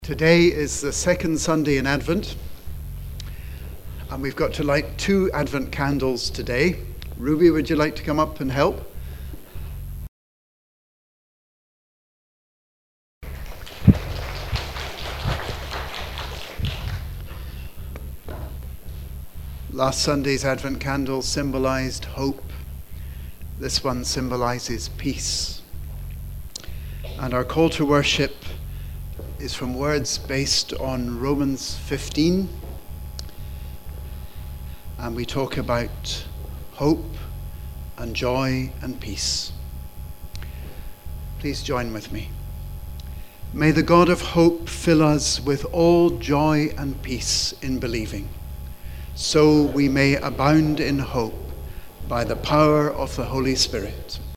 Today is the second Sunday in Advent, and we've got to light 2 Advent candles today. Ruby, would you like to come up and help? Last Sunday's Advent candle symbolized hope. This one symbolizes peace. And our call to worship is from words based on Romans 15. And we talk about hope and joy and peace. Please join with me. May the God of hope fill us with all joy and peace in believing, so we may abound in hope by the power of the Holy Spirit.